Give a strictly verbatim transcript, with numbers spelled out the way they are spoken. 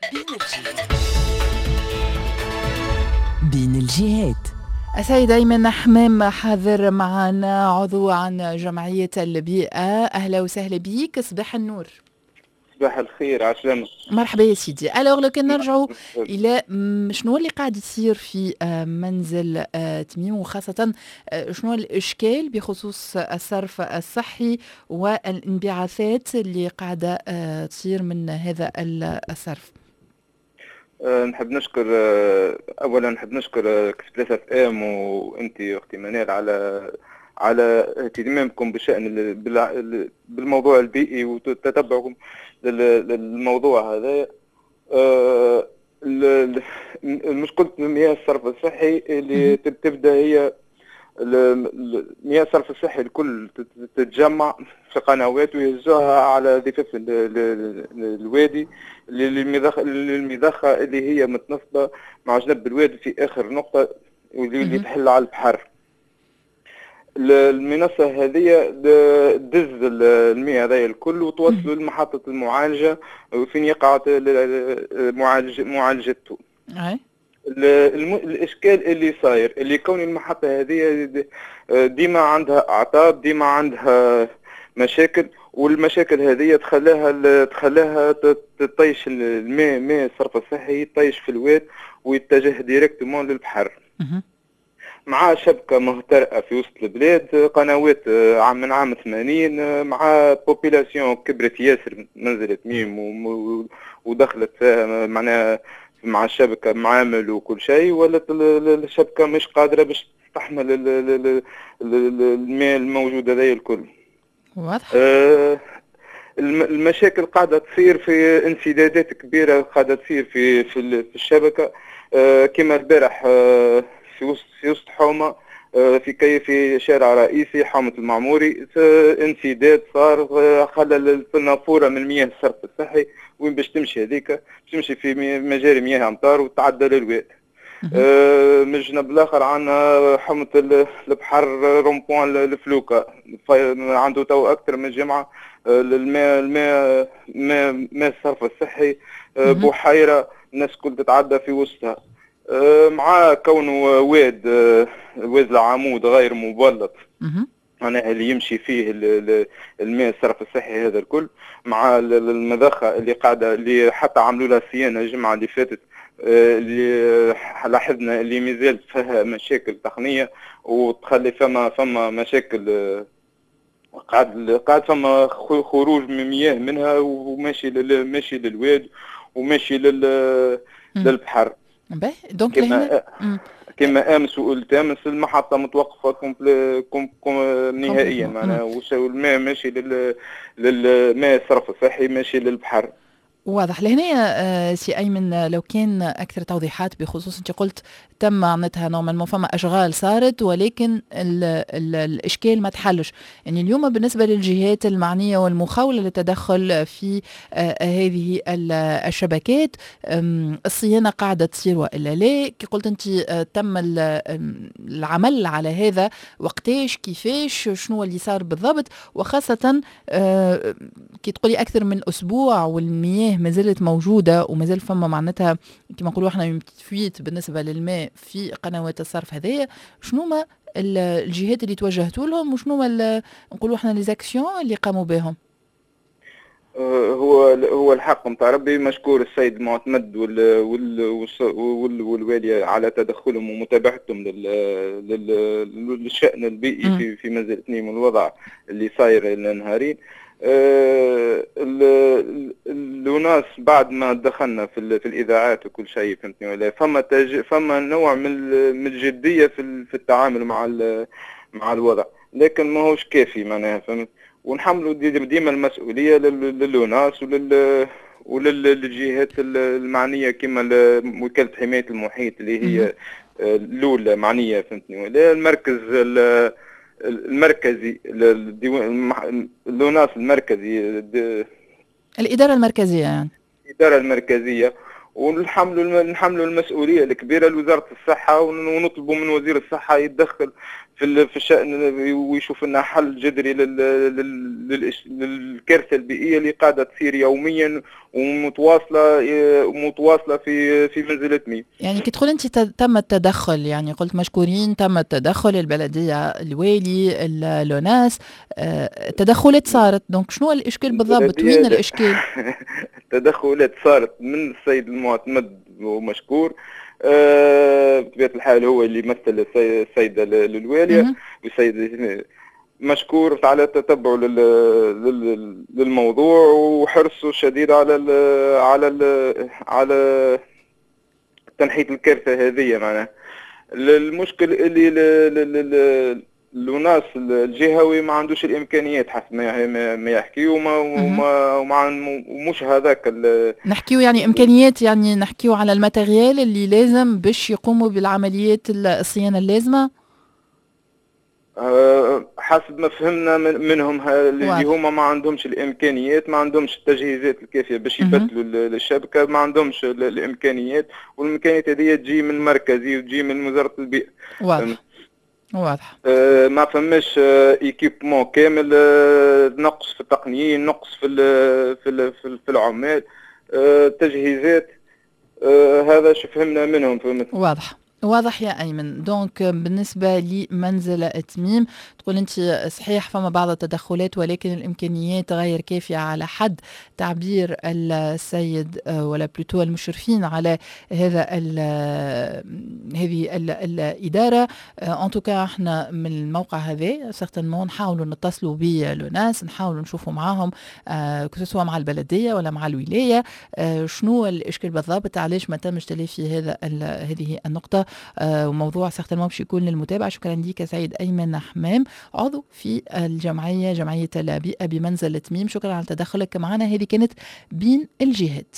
بين الجهات. بين الجهات. السيد أيمن حمام حاضر معنا، عضو عن جمعية البيئة. أهلا وسهلا بيك، صباح النور. صباح الخير، عسلامة. مرحبا يا سيدي. الوغ لو كان نرجعوا الى شنو اللي قاعد يصير في منزل تميم، وخاصه شنو الاشكال بخصوص الصرف الصحي والانبعاثات اللي قاعده تصير من هذا الصرف. أه نحب نشكر أه اولا نحب نشكر كسبلاس اف ام وانت اختي منال على على اهتمامكم بشان بالموضوع البيئي وتتبعكم للموضوع هذا. أه مشكلة المياه الصرف الصحي اللي تبدا هي المياه الصرف الصحي الكل تتجمع في قنوات ويوزعوها على ضفاف الوادي للمضخة اللي هي متنصبة مع جنب الوادي في آخر نقطة واللي تحل على البحر. المنصة هذه دز المياه هذه الكل وتوصلوا لمحطة المعالجة وفين يقع معالج معالجته. الاشكال اللي صاير اللي كون المحطه هذه ديما عندها اعطاب، ديما عندها مشاكل، والمشاكل هذه تخليها تخليها تطيش الماء ماء الصرف الصحي يطيش في الواد ويتجه ديريكتومون للبحر. مع شبكه مهترئه في وسط البلاد، قنوات عام من عام ثمانين، مع بوبيلاسيون كبرت ياسر منزل تميم ودخلت فيها معناها مع الشبكة معامل وكل شيء، ولات الشبكة مش قادرة باش تحمل الماء الموجود هذا الكل. واضح. آه المشاكل قاعدة تصير في انسدادات كبيرة قاعدة تصير في في, في الشبكة. آه كما البارح آه في وسط في وسط حومة، آه في كي في شارع رئيسي حومة المعموري، انسداد صار خلى النافورة من مياه الصرف الصحي وين باش تمشي هذيك، باش تمشي في مجاري مياه امطار وتعدى للواد. آه من الجنب الاخر عندنا حومة البحر رومبوان الفلوكة، عنده تو اكثر من جمعة آه الماء الماء ماء ماء الصرف الصحي، آه بحيرة الناس كل تتعدى في وسطها. آه مع كونه واد آه واد العمود غير مبلط معناها اللي يمشي فيه الماء الصرف الصحي هذا الكل، مع المضخة اللي قاعدة اللي حتى عملوا لها صيانة الجمعة اللي فاتت، اللي لاحظنا اللي مازال فيها مشاكل تقنية وتخلي فما فما مشاكل، قاعد قاعد فما خروج من مياه منها وماشي ماشي للواد وماشي لل للبحر. باهي دونك لهنا كما امس وقلت امس المحطه متوقفه كومبل كوم كوم نهائيا، معناها الماء ماشي لل للماء الصرف الصحي ماشي للبحر. واضح. لهنا سي أيمن لو كان أكثر توضيحات بخصوص أنت قلت تم معناتها نورمالمون فما أشغال صارت ولكن ال ال الإشكال ما تحلش، يعني اليوم بالنسبة للجهات المعنية والمخاولة للتدخل في آه هذه الشبكات، الصيانة قاعدة تصير وإلا لا؟ كي قلت أنت آه تم العمل على هذا، وقتاش كيفاش شنو اللي صار بالضبط؟ وخاصة آه كي تقولي أكثر من أسبوع والمياه ما زالت موجودة وما زال فما معناتها كما نقولوا احنا تفويت بالنسبة للماء في قنوات الصرف هذيا، شنو ما الجهات اللي توجهتوا لهم وشنو ما نقولوا احنا ليزاكسيون اللي قاموا بهم؟ هو هو الحق نتاع ربي، مشكور السيد معتمد وال وال وال والوالي على تدخلهم ومتابعتهم لل للشأن البيئي في في منزل تميم والوضع اللي صاير النهارين. أه الناس بعد ما دخلنا في, في الاذاعات وكل شيء فهمتني ولا فما تج... فما نوع من من الجديه في, في التعامل مع مع الوضع، لكن ما هوش كافي معناها فهمت. ونحملوا ديما المسؤوليه للناس ولل وللجهات المعنيه كما وكاله حمايه المحيط اللي هي الاولى معنيه فهمتني ولا المركز المركزي لوناس المركزي الإدارة المركزية يعني الإدارة المركزية، ونحملوا نحملوا المسؤولية الكبيرة لوزارة الصحة ونطلبوا من وزير الصحة يتدخل في في الشأن ويشوف لنا حل جذري للكارثة البيئية اللي قاعدة تصير يوميا ومتواصلة متواصلة في في منزلة تميم. يعني كي تقول انت تم التدخل، يعني قلت مشكورين، تم التدخل، البلديه، الوالي، لوناس، آه، تدخلات صارت، دونك شنو الاشكال بالضبط؟ وين الاشكال؟ التدخلات صارت من السيد المعتمد ومشكور أه بطبيعة الحال، هو اللي يمثل السيدة الوالية، والسيد مشكور على تتبعه للموضوع وحرصه الشديد على ال على ال على تنحية الكارثة هذه. معناها المشكل اللي لوناس الجهوي ما عندوش الامكانيات حسب ما يحكي، وما وما ومش هذاك نحكيو يعني امكانيات، يعني نحكيو على الماتيريال اللي لازم باش يقوموا بالعمليات الصيانه اللازمه. حسب ما فهمنا منهم اللي هما ما عندهمش الامكانيات، ما عندهمش التجهيزات الكافيه باش يبدلوا الشبكه، ما عندهمش الامكانيات، والامكانيات هذه تجي من مركزي وتجي من وزاره البيئه. واضح واضح. آه ما فماش آه ايكيبمون كامل، آه نقص في التقنيين، نقص في ال في ال في العمال، آه تجهيزات، آه هذا شو فهمنا منهم. فهمت؟ واضح واضح يا أيمن. دونك بالنسبة لمنزل تميم تقول أنت صحيح فما بعض التدخلات، ولكن الإمكانيات غير كافية على حد تعبير السيد ولا بلوتو المشرفين على هذا ال هذه ال الإدارة. أن توكا احنا من الموقع هذا سيغتانمون نحاولوا نتصلوا بلوناس، نحاولوا نشوفوا معاهم كسوا مع البلدية ولا مع الولاية شنو الإشكال بالضبط، علاش ما تمش تلافي هذا هذه النقطة. وموضوع سيغتانمون باش يكون للمتابعة. شكرا لك سيد أيمن حمام، عضو في الجمعية جمعية البيئة بمنزل تميم، شكرا على تدخلك معنا. هذه كانت بين الجهات.